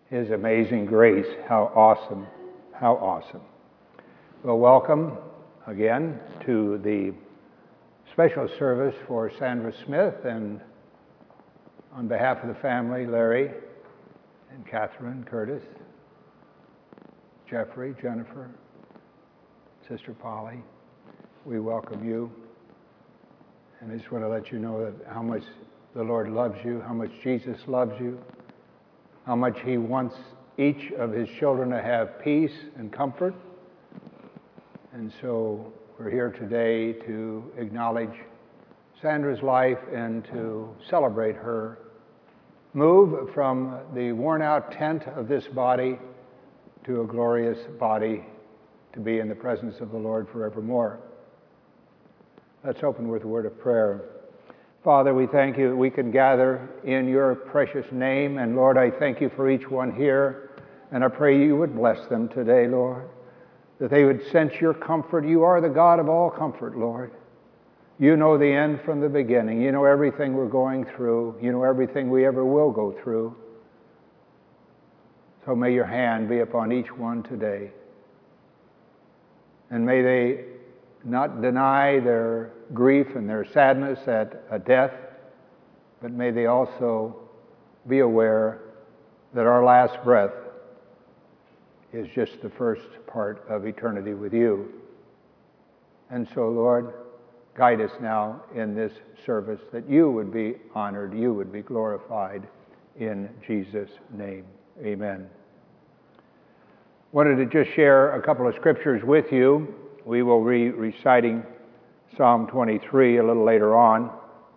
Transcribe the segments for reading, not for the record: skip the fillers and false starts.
His amazing grace. How awesome. How awesome. Well, welcome again to the special service for Sandra Smith, and on behalf of the family, Larry and Catherine, Curtis, Jeffrey, Jennifer, Sister Polly, we welcome you. And I just want to let you know that how much the Lord loves you, how much Jesus loves you, how much He wants each of His children to have peace and comfort. And so we're here today to acknowledge Sandra's life and to celebrate her move from the worn-out tent of this body to a glorious body to be in the presence of the Lord forevermore. Let's open with a word of prayer. Father, we thank you that we can gather in your precious name. And Lord, I thank you for each one here. And I pray you would bless them today, Lord, that they would sense your comfort. You are the God of all comfort, Lord. You know the end from the beginning. You know everything we're going through. You know everything we ever will go through. So may your hand be upon each one today. And may they not deny their grief and their sadness at a death, but may they also be aware that our last breath is just the first part of eternity with you. And so, Lord, guide us now in this service, that you would be honored, you would be glorified, in Jesus' name. Amen. Wanted to just share a couple of scriptures with you. We will be reciting Psalm 23 a little later on.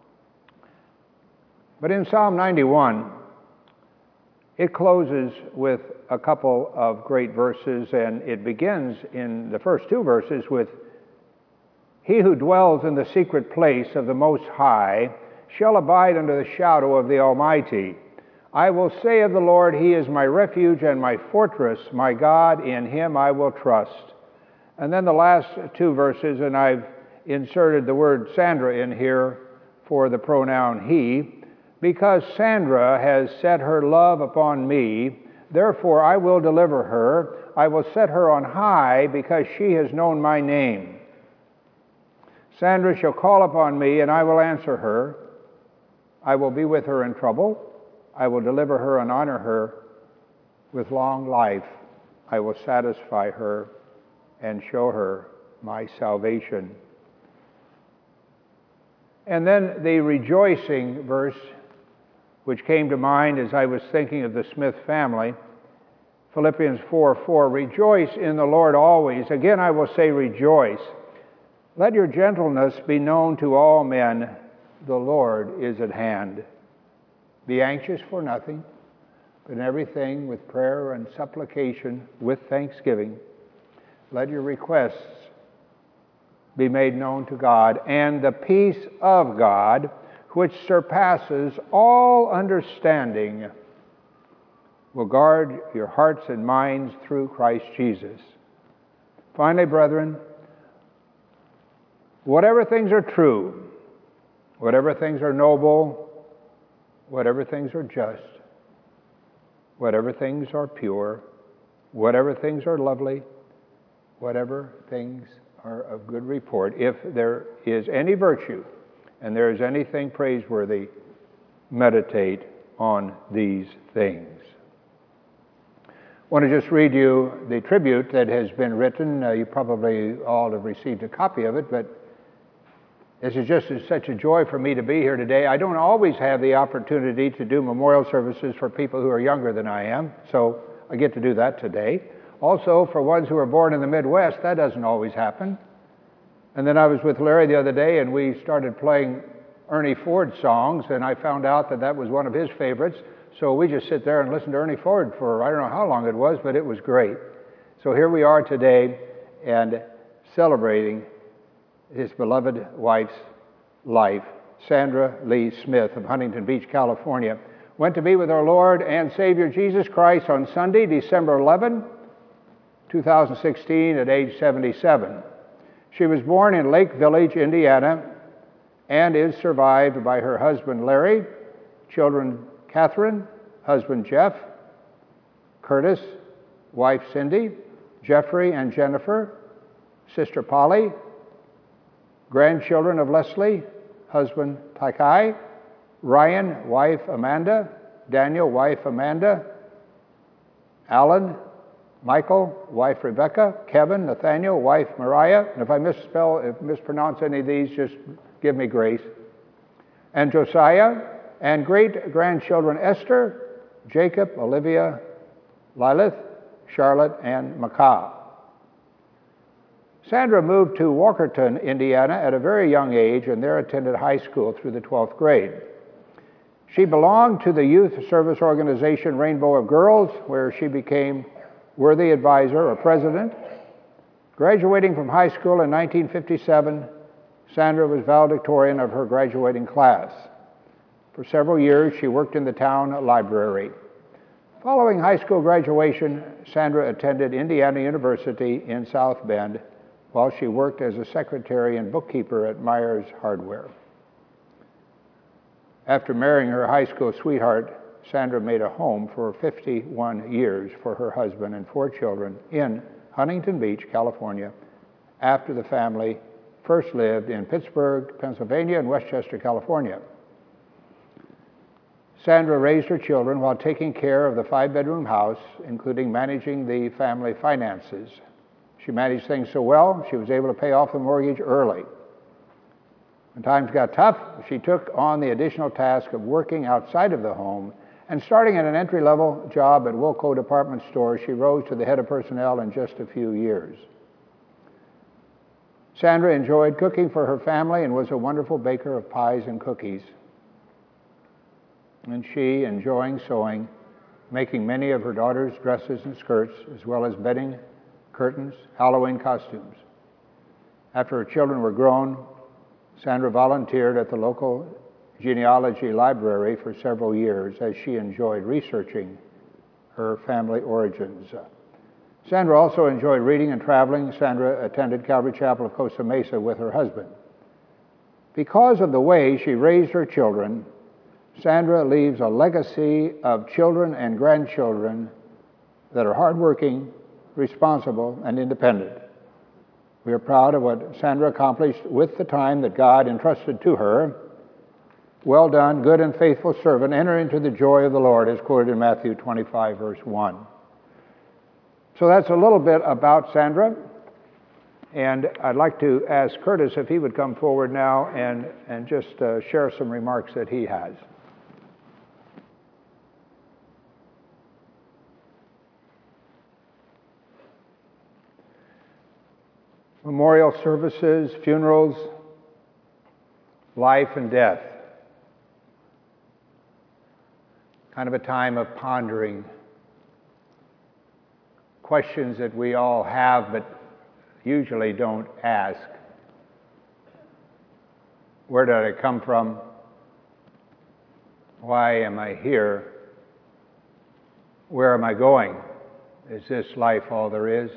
But in Psalm 91, it closes with a couple of great verses, and it begins in the first two verses with, "He who dwells in the secret place of the Most High shall abide under the shadow of the Almighty. I will say of the Lord, He is my refuge and my fortress, my God, in Him I will trust." And then the last two verses, and I've inserted the word Sandra in here for the pronoun he, "Because Sandra has set her love upon me, therefore I will deliver her. I will set her on high because she has known my name. Sandra shall call upon me, and I will answer her. I will be with her in trouble. I will deliver her and honor her. With long life I will satisfy her and show her my salvation." And then the rejoicing verse, which came to mind as I was thinking of the Smith family, Philippians 4:4, "Rejoice in the Lord always. Again I will say rejoice. Let your gentleness be known to all men. The Lord is at hand. Be anxious for nothing, but in everything with prayer and supplication with thanksgiving. Let your requests be made known to God, and the peace of God, which surpasses all understanding, will guard your hearts and minds through Christ Jesus." Finally, brethren, whatever things are true, whatever things are noble, whatever things are just, whatever things are pure, whatever things are lovely, whatever things are of good report, if there is any virtue and there is anything praiseworthy, meditate on these things. I want to just read you the tribute that has been written. You probably all have received a copy of it, but this is just such a joy for me to be here today. I don't always have the opportunity to do memorial services for people who are younger than I am, so I get to do that today. Also, for ones who are born in the Midwest, that doesn't always happen. And then I was with Larry the other day, and we started playing Ernie Ford songs, and I found out that that was one of his favorites. So we just sit there and listen to Ernie Ford for I don't know how long it was, but it was great. So here we are today and celebrating his beloved wife's life. Sandra Lee Smith of Huntington Beach, California, went to be with our Lord and Savior Jesus Christ on Sunday, December 11, 2016, at age 77. She was born in Lake Village, Indiana, and is survived by her husband Larry, children Catherine, husband Jeff, Curtis, wife Cindy, Jeffrey and Jennifer, sister Polly, grandchildren of Leslie, husband Takai, Ryan, wife Amanda, Daniel, wife Amanda, Alan, Michael, wife Rebecca, Kevin, Nathaniel, wife Mariah, and if I mispronounce any of these, just give me grace, and Josiah, and great-grandchildren Esther, Jacob, Olivia, Lilith, Charlotte, and Macah. Sandra moved to Walkerton, Indiana at a very young age and there attended high school through the 12th grade. She belonged to the youth service organization Rainbow of Girls, where she became worthy advisor or president. Graduating from high school in 1957, Sandra was valedictorian of her graduating class. For several years, she worked in the town library. Following high school graduation, Sandra attended Indiana University in South Bend while she worked as a secretary and bookkeeper at Myers Hardware. After marrying her high school sweetheart, Sandra made a home for 51 years for her husband and 4 children in Huntington Beach, California, after the family first lived in Pittsburgh, Pennsylvania, and Westchester, California. Sandra raised her children while taking care of the 5-bedroom house, including managing the family finances. She managed things so well, she was able to pay off the mortgage early. When times got tough, she took on the additional task of working outside of the home, and starting at an entry-level job at Wilco Department Store, she rose to the head of personnel in just a few years. Sandra enjoyed cooking for her family and was a wonderful baker of pies and cookies. And she, enjoying sewing, making many of her daughter's dresses and skirts, as well as bedding, curtains, Halloween costumes. After her children were grown, Sandra volunteered at the local genealogy library for several years as she enjoyed researching her family origins. Sandra also enjoyed reading and traveling. Sandra attended Calvary Chapel of Costa Mesa with her husband. Because of the way she raised her children, Sandra leaves a legacy of children and grandchildren that are hardworking, responsible, and independent. We are proud of what Sandra accomplished with the time that God entrusted to her. Well done, good and faithful servant. Enter into the joy of the Lord, as quoted in Matthew 25, verse 1. So that's a little bit about Sandra. And I'd like to ask Curtis if he would come forward now and just share some remarks that he has. Memorial services, funerals, life and death. Kind of a time of pondering. Questions that we all have but usually don't ask. Where did I come from? Why am I here? Where am I going? Is this life all there is?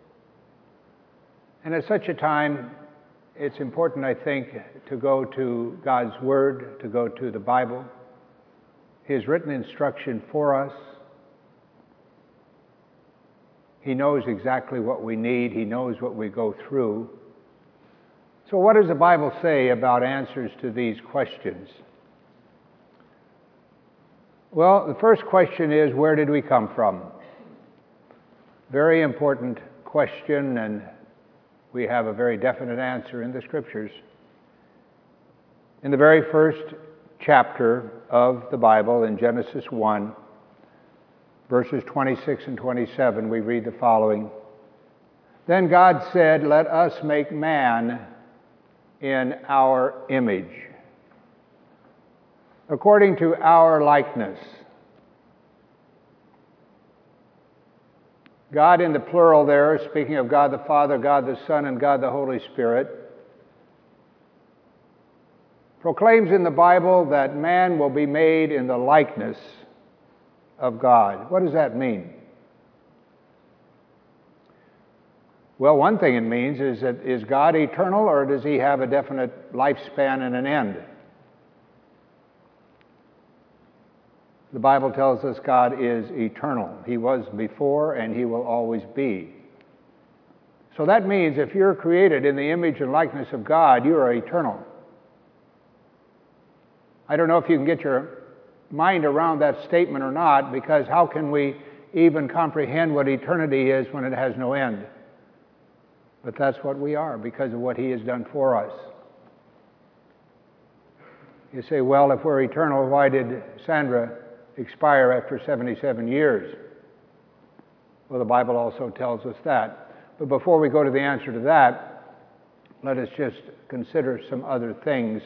And at such a time, it's important, I think, to go to God's Word, to go to the Bible, His written instruction for us. He knows exactly what we need. He knows what we go through. So what does the Bible say about answers to these questions? Well, the first question is, where did we come from? Very important question, and we have a very definite answer in the Scriptures. In the very first chapter of the Bible, in Genesis 1, verses 26 and 27, we read the following. Then God said, "Let us make man in our image, according to our likeness." God in the plural there, speaking of God the Father, God the Son, and God the Holy Spirit, proclaims in the Bible that man will be made in the likeness of God. What does that mean? Well, one thing it means is that is God eternal, or does he have a definite lifespan and an end? The Bible tells us God is eternal. He was before and He will always be. So that means if you're created in the image and likeness of God, you are eternal. I don't know if you can get your mind around that statement or not, because how can we even comprehend what eternity is when it has no end? But that's what we are because of what He has done for us. You say, well, if we're eternal, why did Sandra expire after 77 years? Well, the Bible also tells us that. But before we go to the answer to that, let us just consider some other things.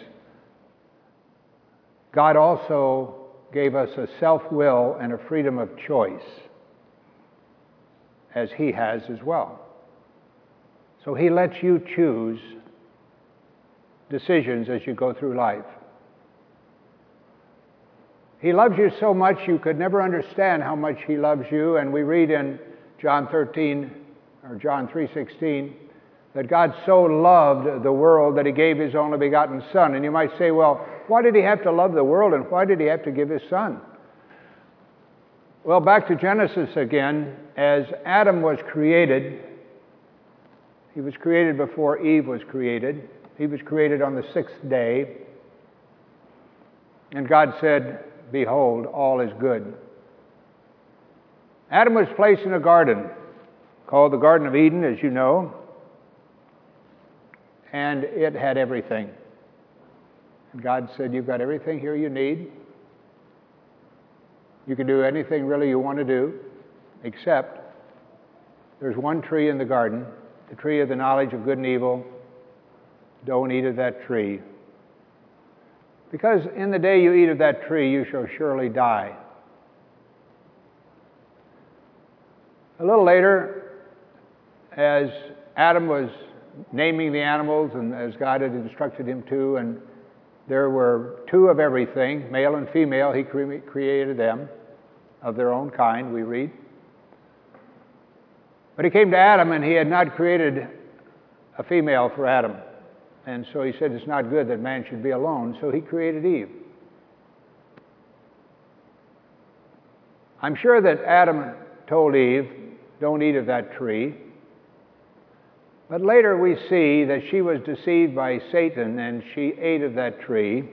God also gave us a self-will and a freedom of choice, as He has as well. So He lets you choose decisions as you go through life. He loves you so much you could never understand how much He loves you, and we read in John 3:16 that God so loved the world that He gave His only begotten Son. And you might say, well, why did He have to love the world and why did He have to give His Son? Well, back to Genesis again. As Adam was created, he was created before Eve was created. He was created on the 6th day. And God said, behold, all is good. Adam was placed in a garden called the Garden of Eden, as you know, and it had everything. And God said, you've got everything here you need. You can do anything really you want to do, except there's one tree in the garden, the tree of the knowledge of good and evil. Don't eat of that tree. Because in the day you eat of that tree, you shall surely die. A little later, as Adam was naming the animals, and as God had instructed him to, and there were 2 of everything, male and female, He created them of their own kind, we read. But He came to Adam, and He had not created a female for Adam. And so He said, it's not good that man should be alone, so He created Eve. I'm sure that Adam told Eve, don't eat of that tree. But later we see that she was deceived by Satan and she ate of that tree.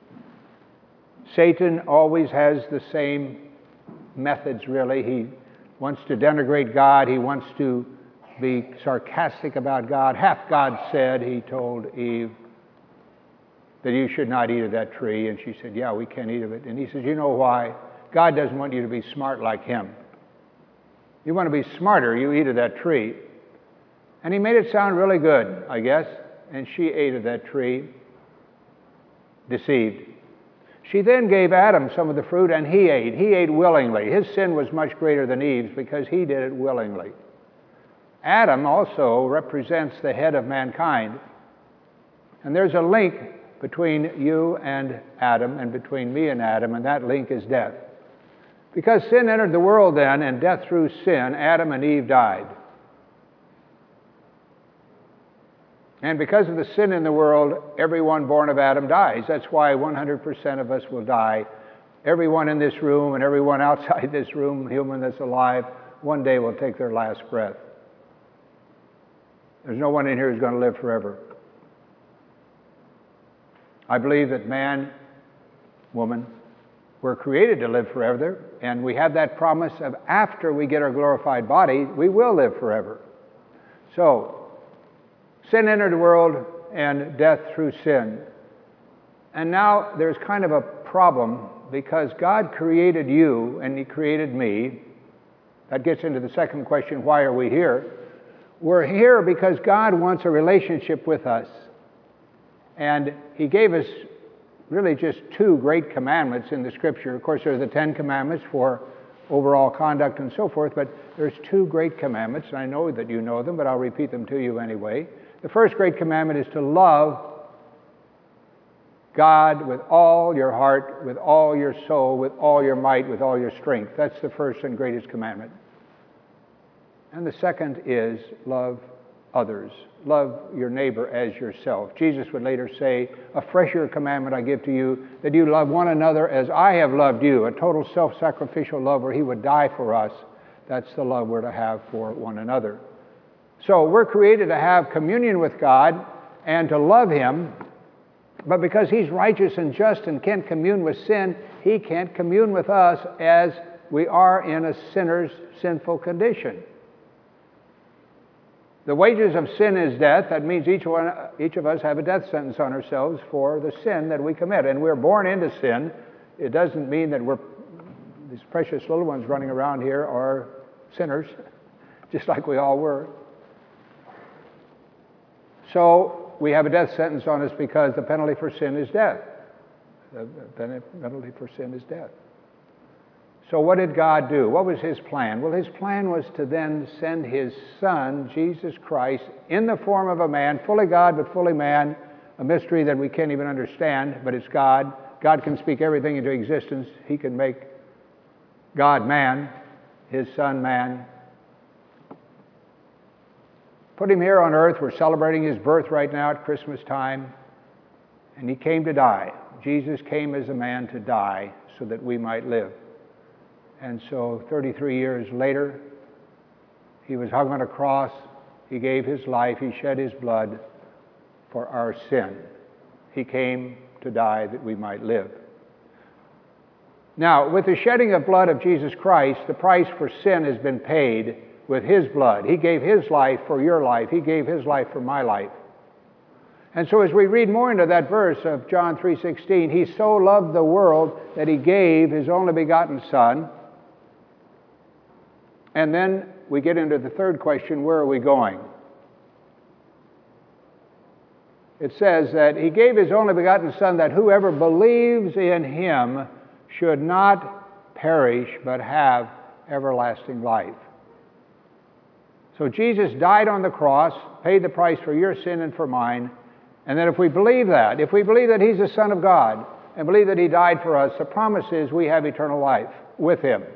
Satan always has the same methods, really. He wants to denigrate God. He wants to be sarcastic about God. Hath God said, he told Eve, that you should not eat of that tree? And she said, yeah, we can't eat of it. And he says, you know why? God doesn't want you to be smart like Him. You want to be smarter, you eat of that tree. And he made it sound really good, I guess. And she ate of that tree, deceived. She then gave Adam some of the fruit, and he ate. He ate willingly. His sin was much greater than Eve's because he did it willingly. Adam also represents the head of mankind. And there's a link between you and Adam, and between me and Adam, and that link is death. Because sin entered the world then, and death through sin, Adam and Eve died. And because of the sin in the world, everyone born of Adam dies. That's why 100% of us will die. Everyone in this room and everyone outside this room, human that's alive, one day will take their last breath. There's no one in here who's going to live forever. I believe that man, woman, we're created to live forever, and we have that promise of after we get our glorified body, we will live forever. So, sin entered the world and death through sin. And now there's kind of a problem because God created you and He created me. That gets into the second question, why are we here? We're here because God wants a relationship with us. And He gave us really just 2 great commandments in the Scripture. Of course, there are the 10 commandments for overall conduct and so forth, but there's 2 great commandments, and I know that you know them, but I'll repeat them to you anyway. The first great commandment is to love God with all your heart, with all your soul, with all your might, with all your strength. That's the first and greatest commandment. And the second is love others. Love your neighbor as yourself. Jesus would later say, a fresher commandment I give to you, that you love one another as I have loved you, a total self-sacrificial love where he would die for us. That's the love we're to have for one another. So we're created to have communion with God and to love him, but because he's righteous and just and can't commune with sin, he can't commune with us as we are in a sinner's sinful condition. The wages of sin is death. That means each of us have a death sentence on ourselves for the sin that we commit. And we're born into sin. It doesn't mean that these precious little ones running around here are sinners, just like we all were. So we have a death sentence on us because the penalty for sin is death. The penalty for sin is death. So what did God do? What was his plan? Well, his plan was to then send his Son, Jesus Christ, in the form of a man, fully God but fully man, a mystery that we can't even understand, but it's God. God can speak everything into existence. He can make God man, his Son man. Put him here on earth. We're celebrating his birth right now at Christmas time. And he came to die. Jesus came as a man to die so that we might live. And so 33 years later, he was hung on a cross. He gave his life. He shed his blood for our sin. He came to die that we might live. Now, with the shedding of blood of Jesus Christ, the price for sin has been paid with his blood. He gave his life for your life. He gave his life for my life. And so as we read more into that verse of John 3:16, he so loved the world that he gave his only begotten Son. And then we get into the third question, where are we going? It says that he gave his only begotten Son that whoever believes in him should not perish but have everlasting life. So Jesus died on the cross, paid the price for your sin and for mine, and then if we believe that he's the Son of God and believe that he died for us, the promise is we have eternal life with him.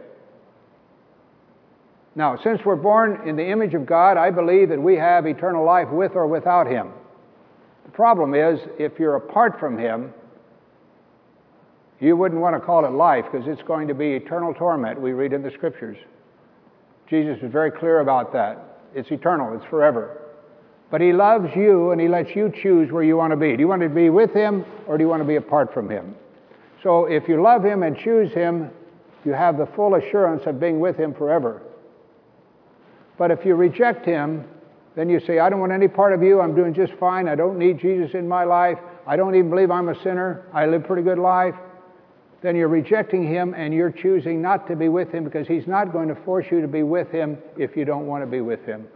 Now, since we're born in the image of God, I believe that we have eternal life with or without him. The problem is, if you're apart from him, you wouldn't want to call it life because it's going to be eternal torment, we read in the Scriptures. Jesus was very clear about that. It's eternal, it's forever. But he loves you and he lets you choose where you want to be. Do you want to be with him or do you want to be apart from him? So if you love him and choose him, you have the full assurance of being with him forever. But if you reject him, then you say, I don't want any part of you. I'm doing just fine. I don't need Jesus in my life. I don't even believe I'm a sinner. I live a pretty good life. Then you're rejecting him and you're choosing not to be with him because he's not going to force you to be with him if you don't want to be with him.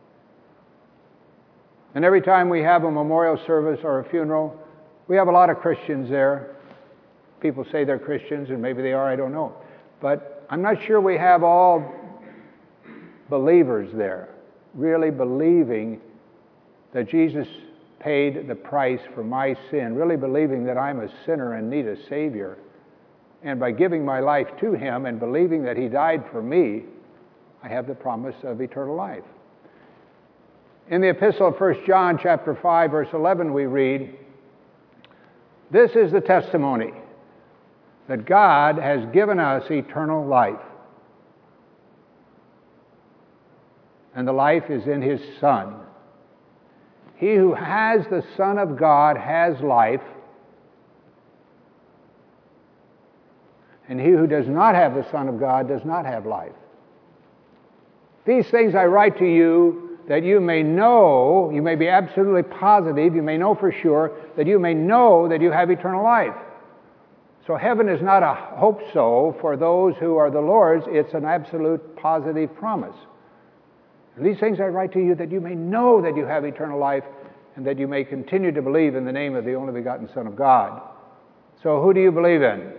And every time we have a memorial service or a funeral, we have a lot of Christians there. People say they're Christians, and maybe they are, I don't know. But I'm not sure we have all believers there, really believing that Jesus paid the price for my sin, really believing that I'm a sinner and need a Savior. And by giving my life to him and believing that he died for me, I have the promise of eternal life. In the epistle of 1 John chapter 5, verse 11, we read, this is the testimony that God has given us eternal life. And the life is in his Son. He who has the Son of God has life, and he who does not have the Son of God does not have life. These things I write to you that you may know, you may be absolutely positive, you may know for sure, that you may know that you have eternal life. So heaven is not a hope so for those who are the Lord's, it's an absolute positive promise. These things I write to you that you may know that you have eternal life and that you may continue to believe in the name of the only begotten Son of God. So who do you believe in?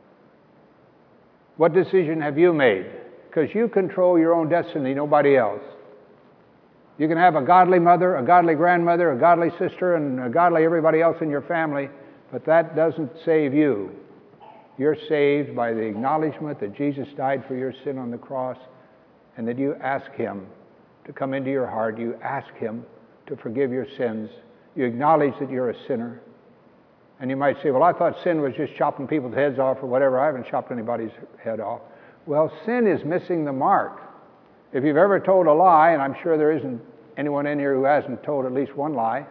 What decision have you made? Because you control your own destiny, nobody else. You can have a godly mother, a godly grandmother, a godly sister, and a godly everybody else in your family, but that doesn't save you. You're saved by the acknowledgement that Jesus died for your sin on the cross and that you ask him to come into your heart. You ask Him to forgive your sins. You acknowledge that you're a sinner. And you might say, well, I thought sin was just chopping people's heads off or whatever. I haven't chopped anybody's head off. Well, sin is missing the mark. If you've ever told a lie, and I'm sure there isn't anyone in here who hasn't told at least one lie,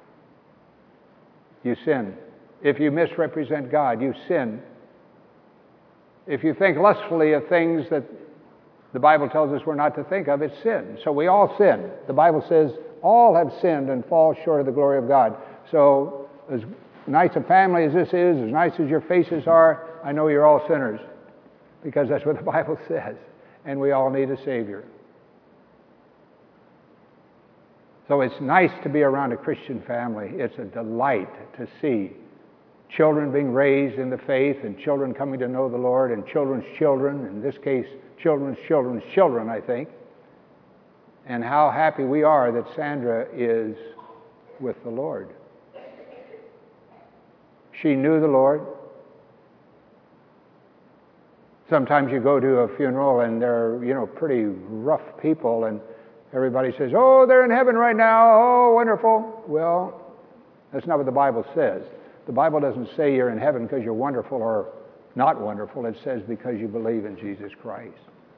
you sin. If you misrepresent God, you sin. If you think lustfully of things that the Bible tells us we're not to think of, it's sin. So we all sin. The Bible says all have sinned and fall short of the glory of God. So as nice a family as this is, as nice as your faces are, I know you're all sinners, because that's what the Bible says. And we all need a Savior. So it's nice to be around a Christian family. It's a delight to see children being raised in the faith and children coming to know the Lord and children's children, in this case, children's children's children, I think. And how happy we are that Sandra is with the Lord. She knew the Lord. Sometimes you go to a funeral and they're, pretty rough people, and everybody says, oh, they're in heaven right now, oh, wonderful. Well, that's not what the Bible says. The Bible doesn't say you're in heaven because you're wonderful or not wonderful. It says because you believe in Jesus Christ.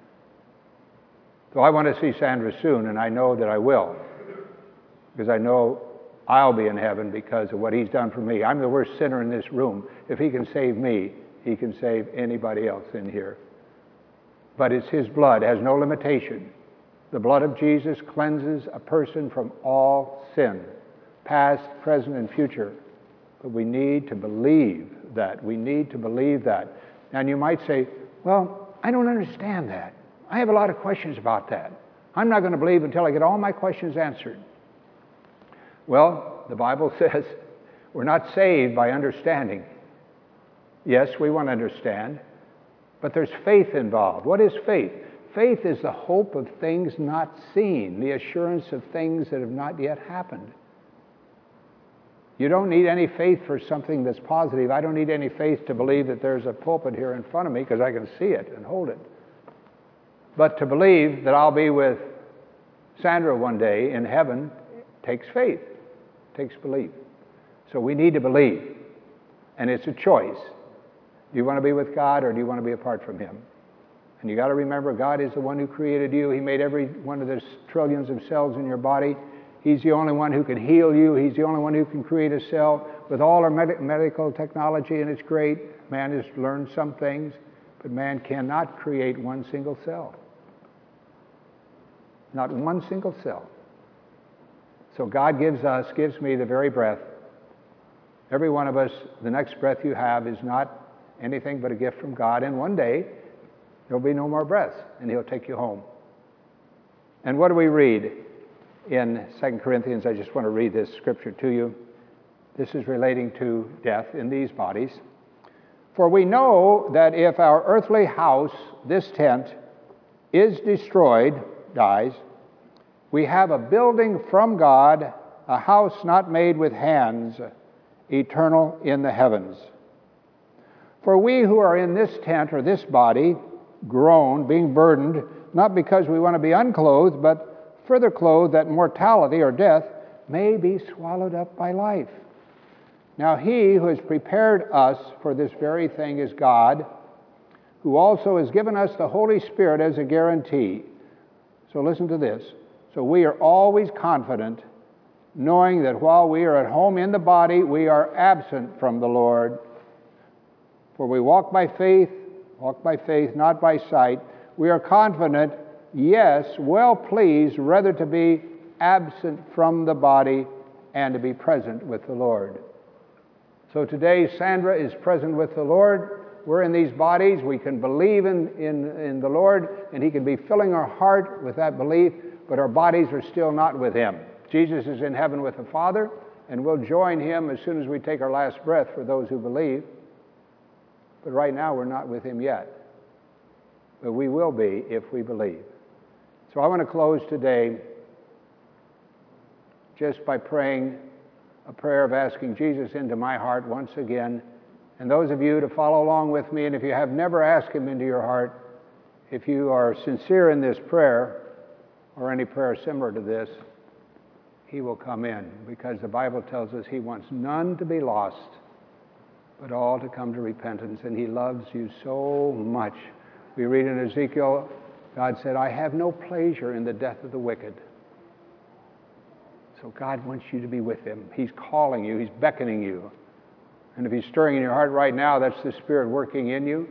So I want to see Sandra soon, and I know that I will, because I know I'll be in heaven because of what He's done for me. I'm the worst sinner in this room. If He can save me, He can save anybody else in here. But it's His blood. It has no limitation. The blood of Jesus cleanses a person from all sin, past, present, and future. But we need to believe that. We need to believe that. And you might say, well, I don't understand that. I have a lot of questions about that. I'm not going to believe until I get all my questions answered. Well, the Bible says we're not saved by understanding. Yes, we want to understand, but there's faith involved. What is faith? Faith is the hope of things not seen, the assurance of things that have not yet happened. You don't need any faith for something that's positive. I don't need any faith to believe that there's a pulpit here in front of me because I can see it and hold it. But to believe that I'll be with Sandra one day in heaven takes faith, takes belief. So we need to believe, and it's a choice. Do you want to be with God or do you want to be apart from Him? And you got to remember, God is the one who created you. He made every one of the trillions of cells in your body. He's the only one who can heal you. He's the only one who can create a cell. With all our medical technology, and it's great, man has learned some things, but man cannot create one single cell. Not one single cell. So God gives me the very breath. Every one of us, the next breath you have is not anything but a gift from God. And one day, there'll be no more breaths, and He'll take you home. And what do we read in 2 Corinthians? I just want to read this scripture to you. This is relating to death in these bodies. For we know that if our earthly house, this tent, is destroyed, dies, we have a building from God, a house not made with hands, eternal in the heavens. For we who are in this tent or this body groan, being burdened, not because we want to be unclothed, but further clothed, that mortality or death may be swallowed up by life. Now He who has prepared us for this very thing is God, who also has given us the Holy Spirit as a guarantee. So listen to this. So we are always confident, knowing that while we are at home in the body, we are absent from the Lord. For we walk by faith, not by sight. We are confident, yes, well pleased, rather to be absent from the body and to be present with the Lord. So today, Sandra is present with the Lord. We're in these bodies. We can believe in the Lord, and He can be filling our heart with that belief, but our bodies are still not with Him. Jesus is in heaven with the Father, and we'll join Him as soon as we take our last breath for those who believe. But right now, we're not with Him yet. But we will be if we believe. So I want to close today just by praying a prayer of asking Jesus into my heart once again. And those of you to follow along with me, and if you have never asked Him into your heart, if you are sincere in this prayer, or any prayer similar to this, he will come in, because the Bible tells us he wants none to be lost, but all to come to repentance, and he loves you so much. We read in Ezekiel, God said, I have no pleasure in the death of the wicked. So God wants you to be with him. He's calling you. He's beckoning you. And if he's stirring in your heart right now, that's the Spirit working in you.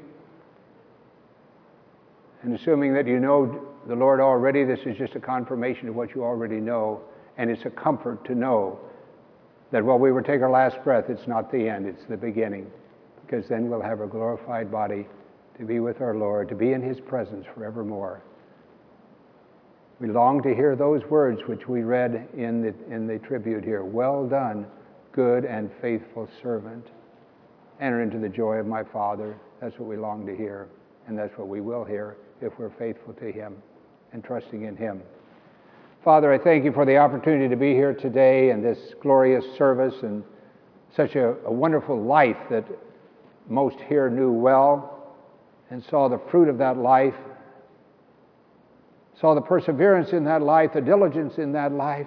And assuming that you know the Lord already, this is just a confirmation of what you already know. And it's a comfort to know that while we will take our last breath, it's not the end, it's the beginning. Because then we'll have a glorified body to be with our Lord, to be in his presence forevermore. We long to hear those words which we read in the tribute here. Well done, good and faithful servant. Enter into the joy of my Father. That's what we long to hear. And that's what we will hear if we're faithful to him and trusting in him. Father, I thank you for the opportunity to be here today in this glorious service and such a wonderful life that most here knew well and saw the fruit of that life, saw the perseverance in that life, the diligence in that life,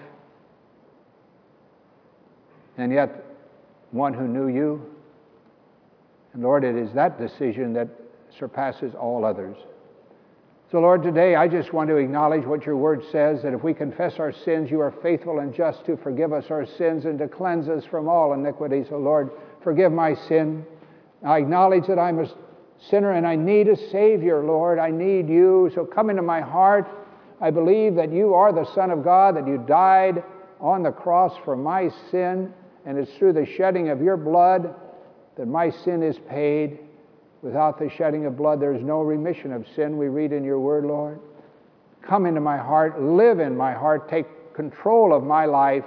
and yet one who knew you. And Lord, it is that decision that surpasses all others. So Lord, today I just want to acknowledge what your word says, that if we confess our sins, you are faithful and just to forgive us our sins and to cleanse us from all iniquity. So Lord, forgive my sin. I acknowledge that I'm a sinner and I need a Savior, Lord. I need you. So come into my heart. I believe that you are the Son of God, that you died on the cross for my sin, and it's through the shedding of your blood that my sin is paid. Without the shedding of blood, there is no remission of sin, we read in your word, Lord. Come into my heart, live in my heart, take control of my life.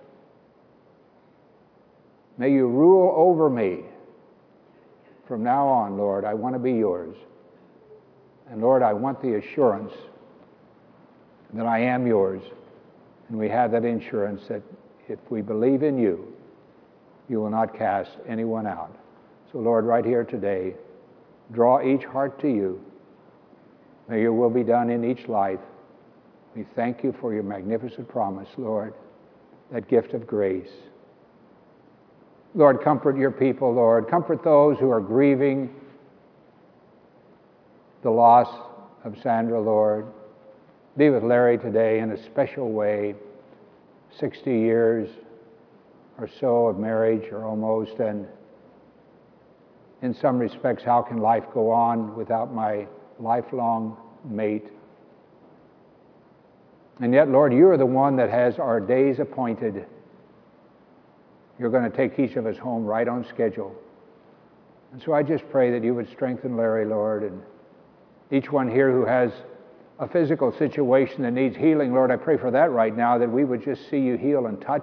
May you rule over me. From now on, Lord, I want to be yours. And Lord, I want the assurance that I am yours. And we have that insurance that if we believe in you, you will not cast anyone out. So Lord, right here today, draw each heart to you. May your will be done in each life. We thank you for your magnificent promise, Lord, that gift of grace. Lord, comfort your people, Lord. Comfort those who are grieving the loss of Sandra, Lord. Be with Larry today in a special way. 60 years or so of marriage, or almost, and in some respects, how can life go on without my lifelong mate? And yet, Lord, you are the one that has our days appointed. You're going to take each of us home right on schedule. And so I just pray that you would strengthen Larry, Lord, and each one here who has a physical situation that needs healing, Lord, I pray for that right now, that we would just see you heal and touch.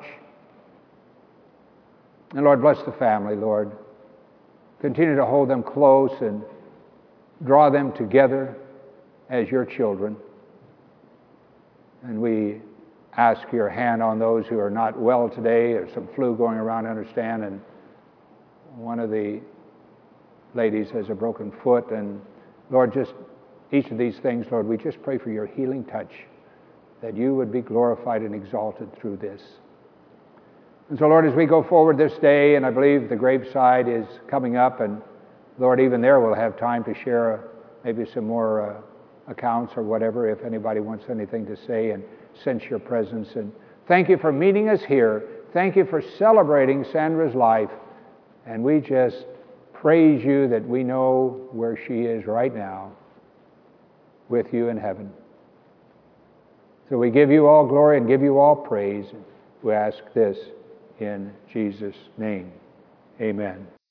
And Lord, bless the family, Lord. Continue to hold them close and draw them together as your children. And we ask your hand on those who are not well today. There's some flu going around, I understand, and one of the ladies has a broken foot. And Lord, just each of these things, Lord, we just pray for your healing touch, that you would be glorified and exalted through this. And so, Lord, as we go forward this day, and I believe the graveside is coming up, and Lord, even there we'll have time to share maybe some more accounts or whatever, if anybody wants anything to say, and sense your presence. And thank you for meeting us here. Thank you for celebrating Sandra's life. And we just praise you that we know where she is right now with you in heaven. So we give you all glory and give you all praise. We ask this in Jesus' name. Amen.